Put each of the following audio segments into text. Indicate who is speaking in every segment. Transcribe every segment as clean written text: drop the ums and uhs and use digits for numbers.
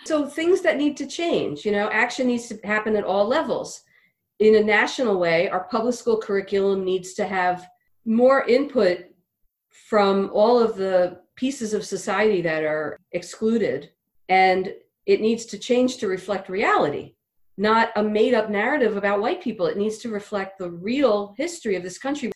Speaker 1: So things that need to change, action needs to happen at all levels. In a national way, our public school curriculum needs to have more input from all of the pieces of society that are excluded. And it needs to change to reflect reality, not a made-up narrative about white people. It needs to reflect the real history of this country.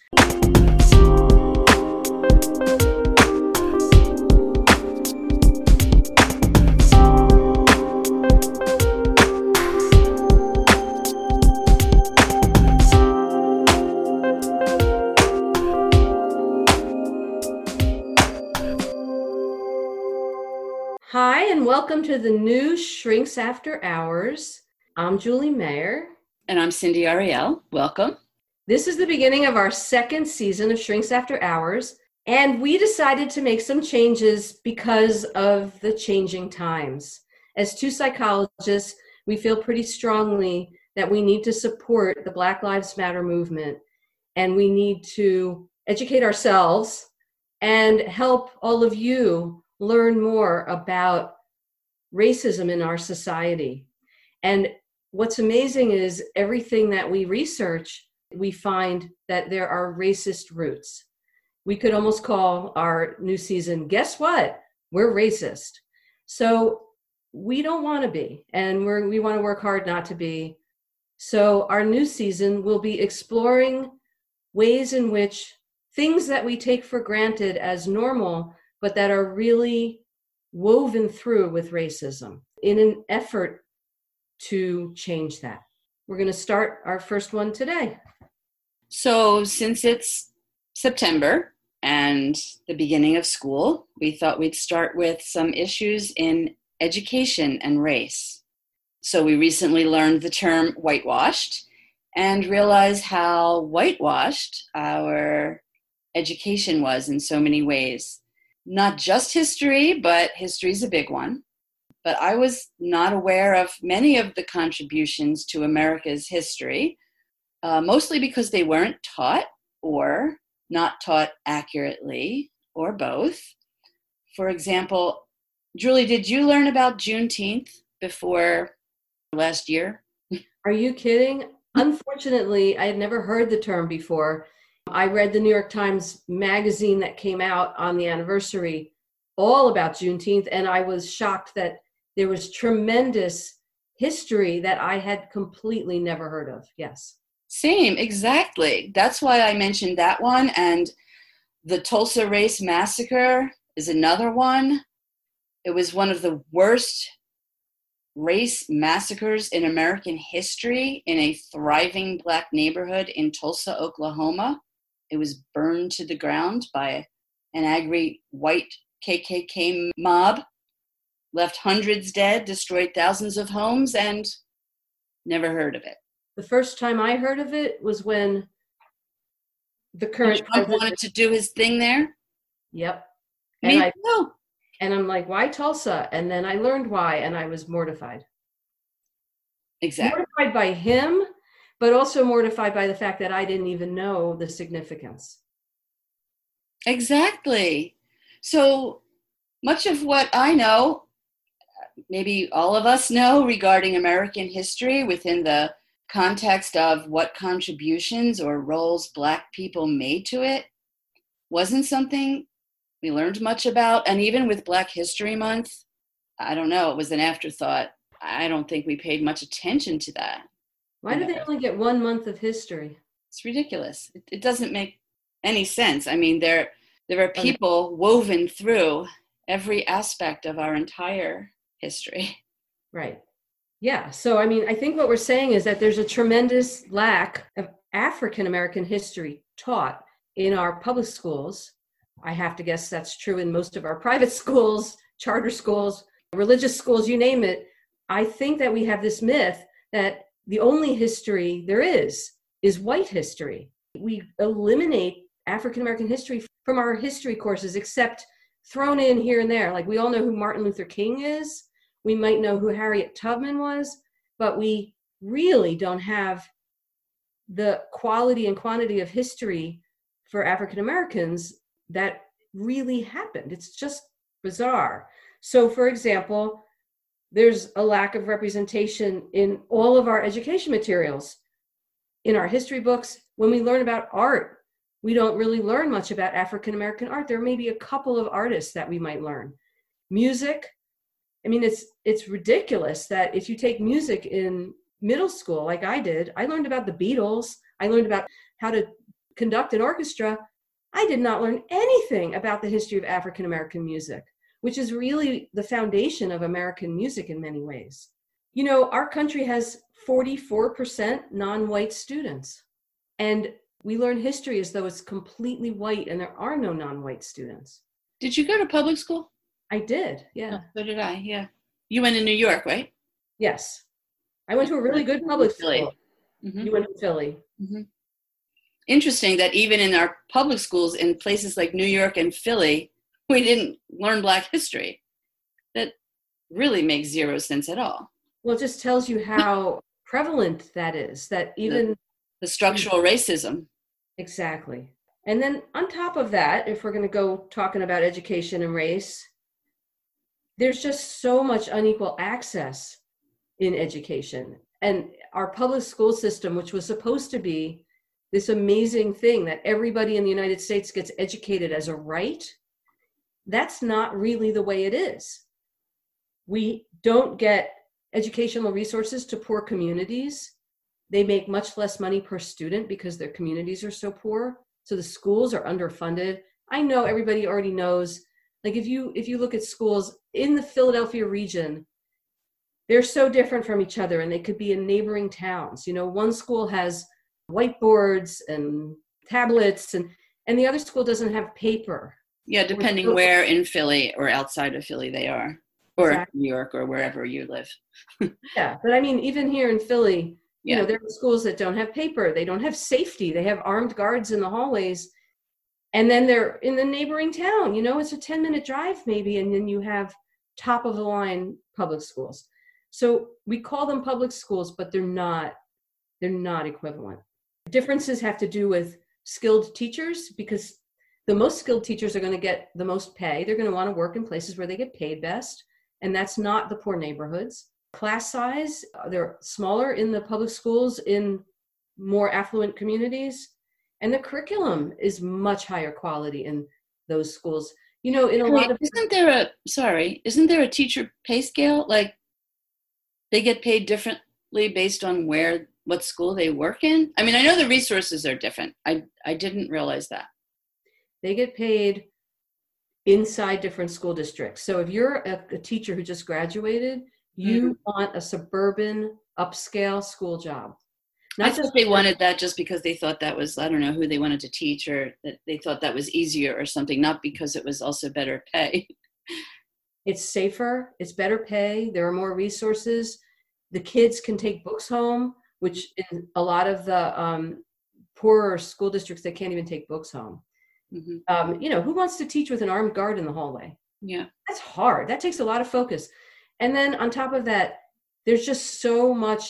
Speaker 1: Hi, and welcome to the new Shrinks After Hours. I'm Julie Mayer.
Speaker 2: And I'm Cindy Ariel. Welcome.
Speaker 1: This is the beginning of our second season of Shrinks After Hours, and we decided to make some changes because of the changing times. As two psychologists, we feel pretty strongly that we need to support the Black Lives Matter movement, and we need to educate ourselves and help all of you learn more about racism in our society. And what's amazing is everything that we research, we find that there are racist roots. We could almost call our new season, guess what? We're racist. So we don't want to be, and we want to work hard not to be. So our new season will be exploring ways in which things that we take for granted as normal but that are really woven through with racism in an effort to change that. We're going to start our first one today.
Speaker 2: So since it's September and the beginning of school, we thought we'd start with some issues in education and race. So we recently learned the term whitewashed and realized how whitewashed our education was in so many ways. Not just history, but history is a big one. But I was not aware of many of the contributions to America's history, mostly because they weren't taught or not taught accurately, or both. For example, Julie, did you learn about Juneteenth before last year?
Speaker 1: Are you kidding? Unfortunately, I had never heard the term before. I read the New York Times magazine that came out on the anniversary all about Juneteenth, and I was shocked that there was tremendous history that I had completely never heard of. Yes.
Speaker 2: Same, exactly. That's why I mentioned that one. And the Tulsa Race Massacre is another one. It was one of the worst race massacres in American history in a thriving Black neighborhood in Tulsa, Oklahoma. It was burned to the ground by an angry white KKK mob, left hundreds dead, destroyed thousands of homes, and never heard of it.
Speaker 1: The first time I heard of it was when the current
Speaker 2: Trump wanted to do his thing there.
Speaker 1: Yep.
Speaker 2: Me too.
Speaker 1: And I'm like, why Tulsa? And then I learned why, and I was mortified.
Speaker 2: Exactly.
Speaker 1: Mortified by him, but also mortified by the fact that I didn't even know the significance.
Speaker 2: Exactly. So much of what I know, maybe all of us know regarding American history within the context of what contributions or roles Black people made to it, wasn't something we learned much about. And even with Black History Month, I don't know, it was an afterthought. I don't think we paid much attention to that.
Speaker 1: Why do they only get 1 month of history?
Speaker 2: It's ridiculous. It doesn't make any sense. I mean, there are people woven through every aspect of our entire history.
Speaker 1: Right. Yeah. So, I mean, I think what we're saying is that there's a tremendous lack of African American history taught in our public schools. I have to guess that's true in most of our private schools, charter schools, religious schools, you name it. I think that we have this myth that the only history there is white history. We eliminate African American history from our history courses, except thrown in here and there. Like, we all know who Martin Luther King is. We might know who Harriet Tubman was, but we really don't have the quality and quantity of history for African Americans that really happened. It's just bizarre. So, for example, There's a lack of representation in all of our education materials, in our history books. When we learn about art, we don't really learn much about African American art. There may be a couple of artists that we might learn. Music, I mean, it's ridiculous that if you take music in middle school, like I did, I learned about the Beatles. I learned about how to conduct an orchestra. I did not learn anything about the history of African American music, which is really the foundation of American music in many ways. You know, our country has 44% non-white students, and we learn history as though it's completely white, and there are no non-white students.
Speaker 2: Did you go to public school?
Speaker 1: I did, yeah.
Speaker 2: Oh, so did I, yeah. You went in New York, right?
Speaker 1: Yes. I went to a really good public school.
Speaker 2: Mm-hmm.
Speaker 1: You went to Philly.
Speaker 2: Mm-hmm. Interesting that even in our public schools in places like New York and Philly, we didn't learn Black history. That really makes zero sense at all.
Speaker 1: Well, it just tells you how prevalent that is, that even
Speaker 2: the structural racism.
Speaker 1: Exactly. And then on top of that, if we're going to go talking about education and race, there's just so much unequal access in education. And our public school system, which was supposed to be this amazing thing that everybody in the United States gets educated as a right, that's not really the way it is. We don't get educational resources to poor communities. They make much less money per student because their communities are so poor. So the schools are underfunded. I know everybody already knows, like if you look at schools in the Philadelphia region, they're so different from each other, and they could be in neighboring towns. You know, one school has whiteboards and tablets, and the other school doesn't have paper.
Speaker 2: Yeah, depending where in Philly or outside of Philly they are, or
Speaker 1: Exactly.
Speaker 2: New York or wherever you live.
Speaker 1: Yeah, but I mean, even here in Philly, you know, there are schools that don't have paper. They don't have safety. They have armed guards in the hallways. And then they're in the neighboring town. You know, it's a 10-minute drive maybe, and then you have top of the line public schools. So we call them public schools, but they're not equivalent. Differences have to do with skilled teachers, because the most skilled teachers are going to get the most pay. They're going to want to work in places where they get paid best, and that's not the poor neighborhoods. Class size, they're smaller in the public schools in more affluent communities, and the curriculum is much higher quality in those schools. You know, in a lot of
Speaker 2: isn't there a teacher pay scale? Like they get paid differently based on what school they work in? I mean, I know the resources are different. I didn't realize that.
Speaker 1: They get paid inside different school districts. So if you're a teacher who just graduated, you want a suburban upscale school job.
Speaker 2: I thought they wanted that just because they thought that was, I don't know who they wanted to teach, or that they thought that was easier or something, not because it was also better pay.
Speaker 1: It's safer, it's better pay, there are more resources. The kids can take books home, which in a lot of the poorer school districts, they can't even take books home. Mm-hmm. You know, who wants to teach with an armed guard in the hallway?
Speaker 2: Yeah.
Speaker 1: That's hard. That takes a lot of focus. And then on top of that, there's just so much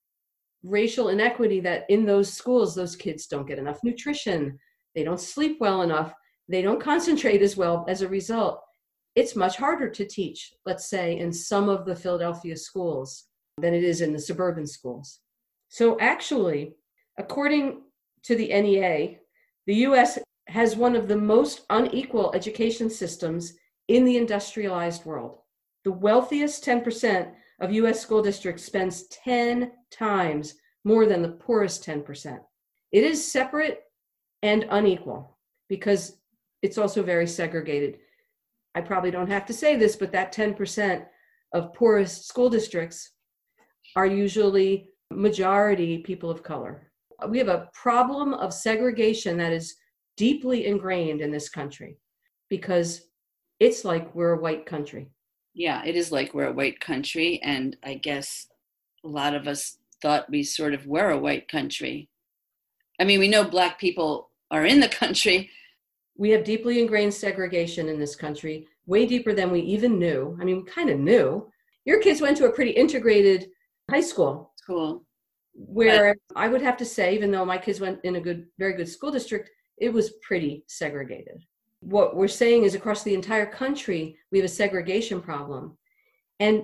Speaker 1: racial inequity that in those schools, those kids don't get enough nutrition. They don't sleep well enough. They don't concentrate as well. As a result, it's much harder to teach, let's say, in some of the Philadelphia schools than it is in the suburban schools. So actually, according to the NEA, the U.S. has one of the most unequal education systems in the industrialized world. The wealthiest 10% of U.S. school districts spends 10 times more than the poorest 10%. It is separate and unequal because it's also very segregated. I probably don't have to say this, but that 10% of poorest school districts are usually majority people of color. We have a problem of segregation that is deeply ingrained in this country because it's like we're a white country.
Speaker 2: Yeah, it is like we're a white country. And I guess a lot of us thought we sort of were a white country. I mean, we know Black people are in the country.
Speaker 1: We have deeply ingrained segregation in this country, way deeper than we even knew. I mean, we kind of knew. Your kids went to a pretty integrated high school.
Speaker 2: Cool.
Speaker 1: Where I would have to say, even though my kids went in a very good school district, it was pretty segregated. What we're saying is across the entire country, we have a segregation problem. And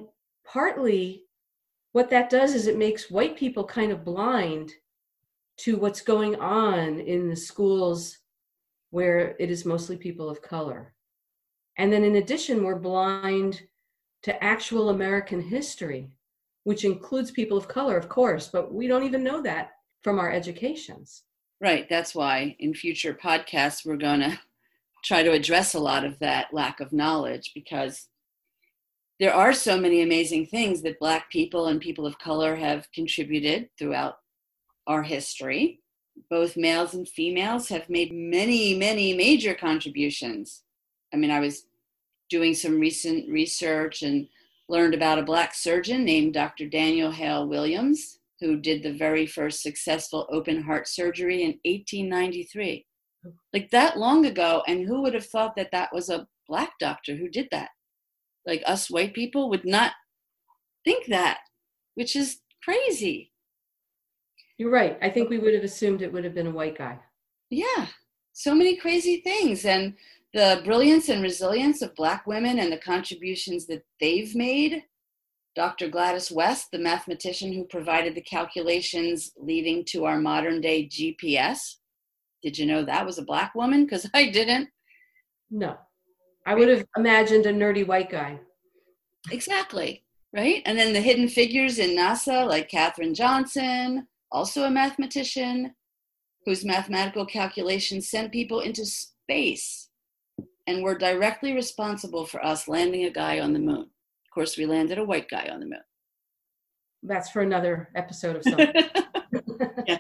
Speaker 1: partly what that does is it makes white people kind of blind to what's going on in the schools where it is mostly people of color. And then in addition, we're blind to actual American history, which includes people of color, of course, but we don't even know that from our educations.
Speaker 2: Right. That's why in future podcasts, we're going to try to address a lot of that lack of knowledge, because there are so many amazing things that Black people and people of color have contributed throughout our history. Both males and females have made many, many major contributions. I mean, I was doing some recent research and learned about a Black surgeon named Dr. Daniel Hale Williams, who did the very first successful open heart surgery in 1893. Like that long ago, and who would have thought that that was a Black doctor who did that? Like us white people would not think that, which is crazy.
Speaker 1: You're right. I think we would have assumed it would have been a white guy.
Speaker 2: Yeah, so many crazy things. And the brilliance and resilience of Black women and the contributions that they've made. Dr. Gladys West, the mathematician who provided the calculations leading to our modern day GPS. Did you know that was a Black woman? Because I didn't.
Speaker 1: No, I would have imagined a nerdy white guy.
Speaker 2: Exactly, right? And then the hidden figures in NASA, like Katherine Johnson, also a mathematician, whose mathematical calculations sent people into space and were directly responsible for us landing a guy on the moon. Of course, we landed a white guy on the moon.
Speaker 1: That's for another episode of something.
Speaker 2: Yeah.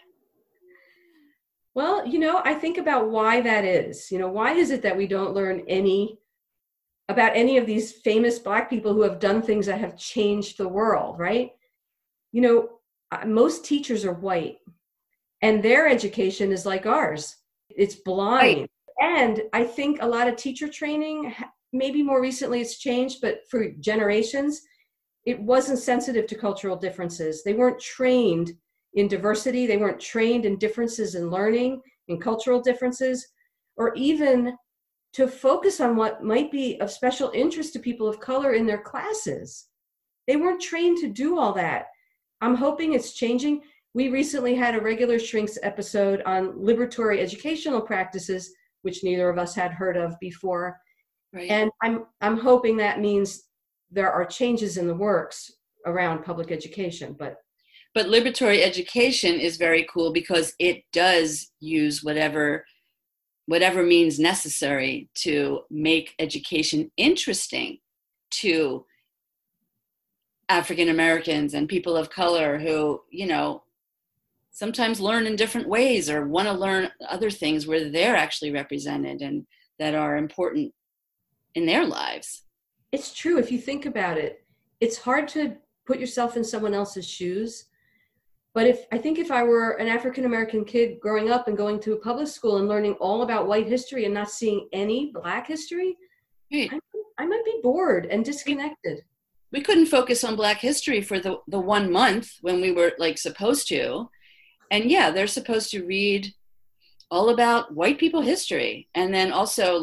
Speaker 1: Well, I think about why that is. Why is it that we don't learn about any of these famous Black people who have done things that have changed the world, right? Most teachers are white, and their education is like ours. It's blind. Right. And I think a lot of teacher training, maybe more recently it's changed, but for generations, it wasn't sensitive to cultural differences. They weren't trained in diversity. They weren't trained in differences in learning, in cultural differences, or even to focus on what might be of special interest to people of color in their classes. They weren't trained to do all that. I'm hoping it's changing. We recently had a regular Shrinks episode on liberatory educational practices, which neither of us had heard of before.
Speaker 2: Right.
Speaker 1: And I'm hoping that means there are changes in the works around public education. But
Speaker 2: liberatory education is very cool because it does use whatever means necessary to make education interesting to African Americans and people of color who, sometimes learn in different ways or want to learn other things where they're actually represented and that are important in their lives.
Speaker 1: It's true. If you think about it, it's hard to put yourself in someone else's shoes. But I think if I were an African American kid growing up and going to a public school and learning all about white history and not seeing any Black history,
Speaker 2: right.
Speaker 1: I might be bored and disconnected.
Speaker 2: We couldn't focus on Black history for the 1 month when we were supposed to. And yeah, they're supposed to read all about white people history. And then also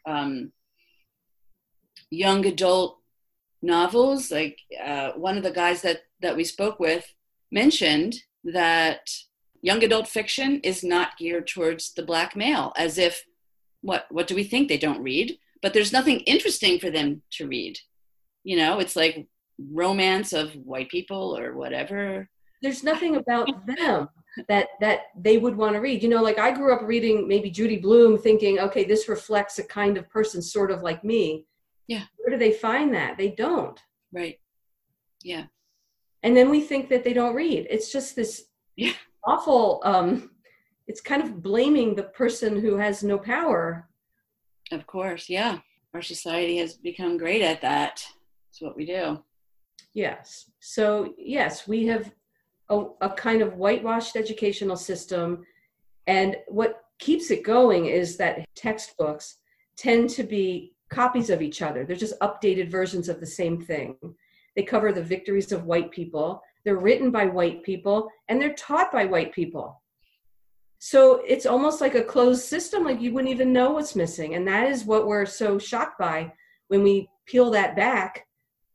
Speaker 2: young adult novels. One of the guys that we spoke with mentioned that young adult fiction is not geared towards the Black male, as if, what do we think they don't read? But there's nothing interesting for them to read. It's like romance of white people or whatever.
Speaker 1: There's nothing about them that they would want to read. I grew up reading maybe Judy Blume thinking, okay, this reflects a kind of person sort of like me.
Speaker 2: Yeah.
Speaker 1: Where do they find that? They don't.
Speaker 2: Right. Yeah.
Speaker 1: And then we think that they don't read. It's just this awful, it's kind of blaming the person who has no power.
Speaker 2: Of course, yeah. Our society has become great at that. It's what we do.
Speaker 1: Yes. So, yes, we have a kind of whitewashed educational system. And what keeps it going is that textbooks tend to be copies of each other. They're just updated versions of the same thing. They cover the victories of white people. They're written by white people, and they're taught by white people. So it's almost like a closed system, like you wouldn't even know what's missing. And that is what we're so shocked by when we peel that back.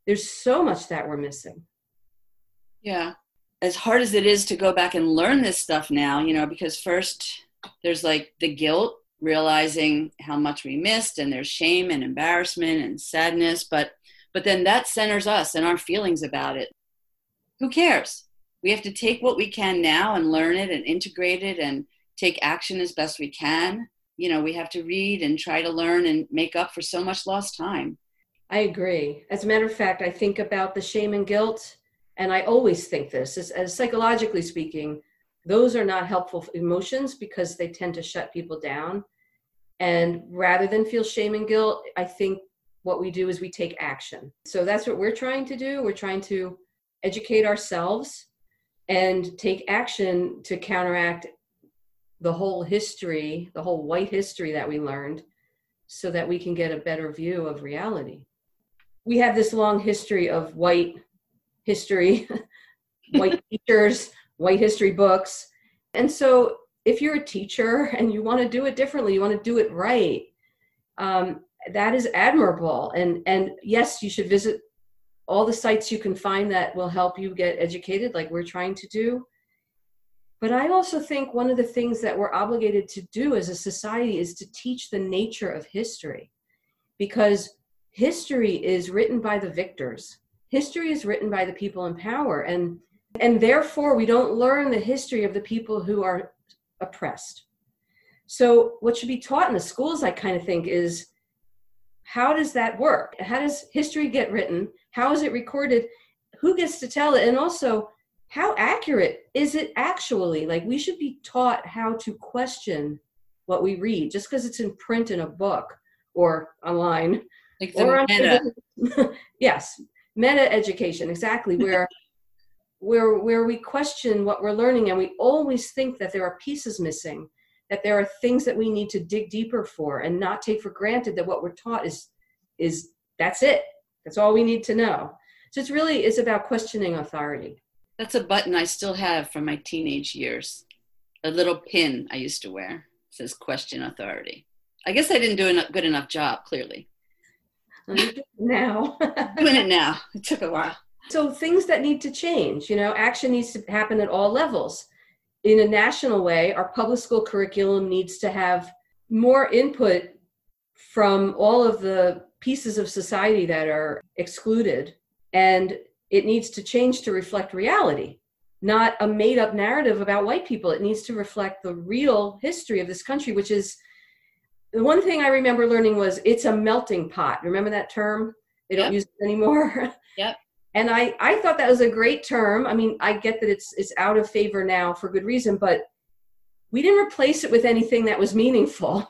Speaker 1: There's so much that we're missing.
Speaker 2: Yeah. As hard as it is to go back and learn this stuff now, because first there's like the guilt, realizing how much we missed, and there's shame and embarrassment and sadness, but then that centers us and our feelings about it. Who cares? We have to take what we can now and learn it and integrate it and take action as best we can. We have to read and try to learn and make up for so much lost time.
Speaker 1: I agree. As a matter of fact, I think about the shame and guilt, and I always think this, as psychologically speaking, those are not helpful emotions because they tend to shut people down. And rather than feel shame and guilt, I think what we do is we take action. So that's what we're trying to do. We're trying to educate ourselves and take action to counteract the whole history, the whole white history that we learned, so that we can get a better view of reality. We have this long history of white history, white teachers, white history books. And so if you're a teacher and you want to do it differently, you want to do it right, that is admirable. And yes, you should visit all the sites you can find that will help you get educated, like we're trying to do. But I also think one of the things that we're obligated to do as a society is to teach the nature of history, because history is written by the victors. History is written by the people in power, and therefore we don't learn the history of the people who are oppressed. So what should be taught in the schools, I kind of think, is how does that work? How does history get written? How is it recorded? Who gets to tell it? And also, how accurate is it actually? Like, we should be taught how to question what we read, just because it's in print in a book or online.
Speaker 2: Like the meta.
Speaker 1: Yes, meta education, exactly, where we question what we're learning, and we always think that there are pieces missing, that there are things that we need to dig deeper for, and not take for granted that what we're taught is that's it. That's all we need to know. So it's about questioning authority.
Speaker 2: That's a button I still have from my teenage years. A little pin I used to wear. It says question authority. I guess I didn't do a good enough job, clearly.
Speaker 1: Now.
Speaker 2: Doing it now. It took a while.
Speaker 1: So things that need to change, action needs to happen at all levels. In a national way, our public school curriculum needs to have more input from all of the pieces of society that are excluded. And it needs to change to reflect reality, not a made-up narrative about white people. It needs to reflect the real history of this country, which is, the one thing I remember learning was it's a melting pot. Remember that term? They don't use it anymore.
Speaker 2: Yep.
Speaker 1: And I thought that was a great term. I mean, I get that it's out of favor now for good reason, but we didn't replace it with anything that was meaningful.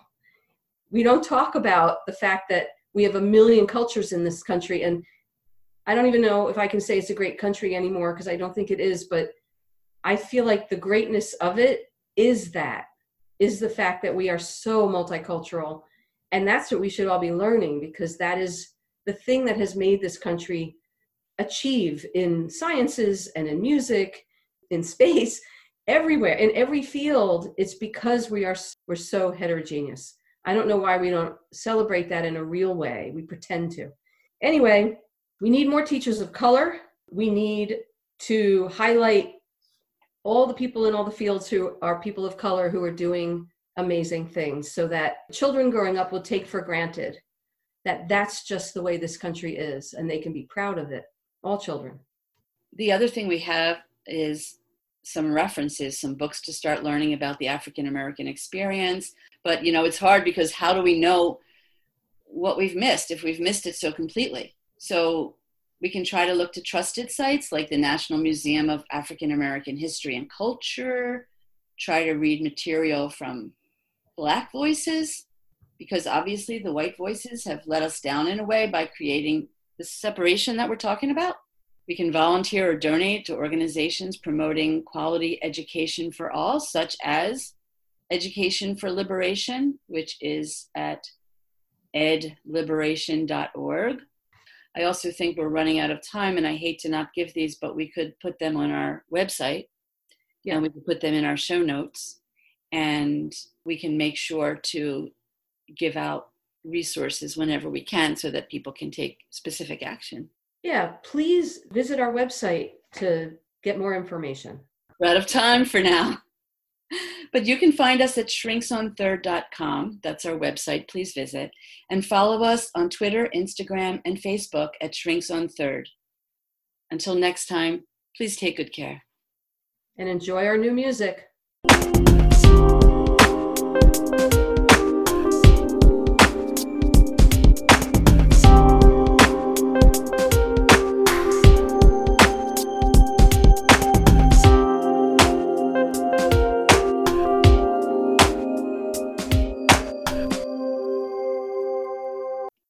Speaker 1: We don't talk about the fact that we have 1 million cultures in this country, and I don't even know if I can say it's a great country anymore, because I don't think it is, but I feel like the greatness of it is the fact that we are so multicultural. And that's what we should all be learning, because that is the thing that has made this country achieve in sciences and in music, in space, everywhere, in every field. It's because we're so heterogeneous. I don't know why we don't celebrate that in a real way. We pretend to. Anyway, we need more teachers of color. We need to highlight all the people in all the fields who are people of color who are doing amazing things, so that children growing up will take for granted that that's just the way this country is, and they can be proud of it, all children.
Speaker 2: The other thing we have is some references, some books to start learning about the African American experience. But, it's hard, because how do we know what we've missed if we've missed it so completely? So we can try to look to trusted sites like the National Museum of African American History and Culture, try to read material from Black voices, because obviously the white voices have let us down in a way by creating the separation that we're talking about. We can volunteer or donate to organizations promoting quality education for all, such as Education for Liberation, which is at edliberation.org. I also think we're running out of time, and I hate to not give these, but we could put them on our website. Yeah. And we could put them in our show notes, and we can make sure to give out resources whenever we can so that people can take specific action.
Speaker 1: Yeah, please visit our website to get more information.
Speaker 2: We're out of time for now. But you can find us at shrinksonthird.com. That's our website. Please visit. And follow us on Twitter, Instagram, and Facebook at shrinksonthird. Until next time, please take good care.
Speaker 1: And enjoy our new music.